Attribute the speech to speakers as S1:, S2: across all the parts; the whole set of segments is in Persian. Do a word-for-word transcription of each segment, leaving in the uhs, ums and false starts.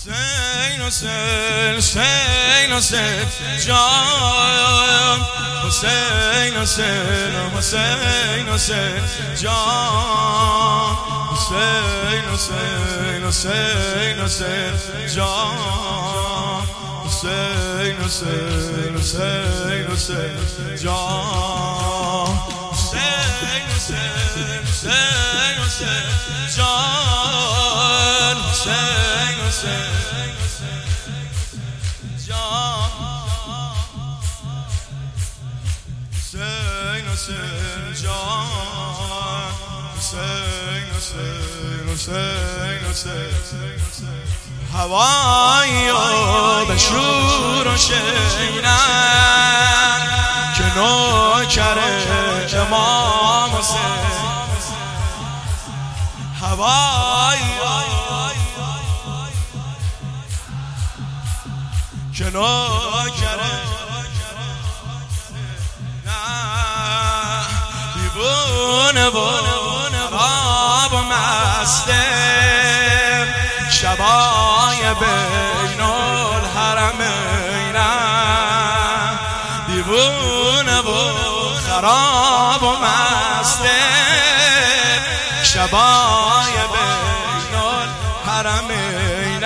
S1: حسین حسین حسین حسین جان حسین حسین حسین حسین جان حسین حسین حسین حسین جان حسین حسین حسین حسین جان حسین حسین حسین حسین جان حسین حسین حسین حسین جان حسین حسین حسین حسین هوایی و به شور و شینن که نوکر امام حسین هوایی که نوکر دیوونه و خراب و مسته شبای بین الحرمین دیوونه و خراب و مسته شبای بین الحرمین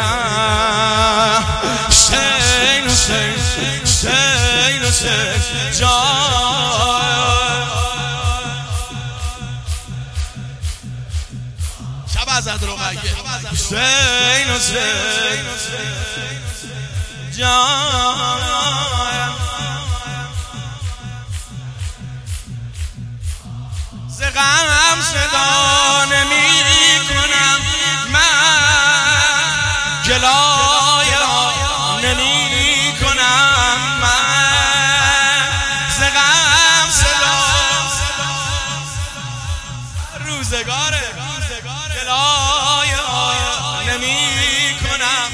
S1: حسین حسین حسین حسین جان شب از ادروغیه حسین حسین جان ز غم صدا نمی کنم من گلای نمی کنم من ز غم صدا روزگاره گلای نمی کنم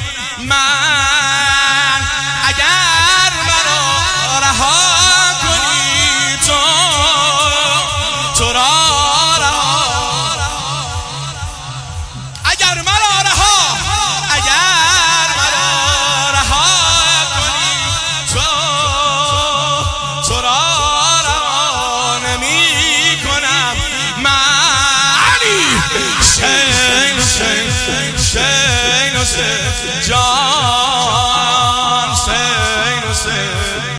S1: من اگر مرا رها کنی تو تو را رها اگر مرا رها اگر مرا رها کنی تو تو را رها نمی کنم من حسین حسین حسین حسین جان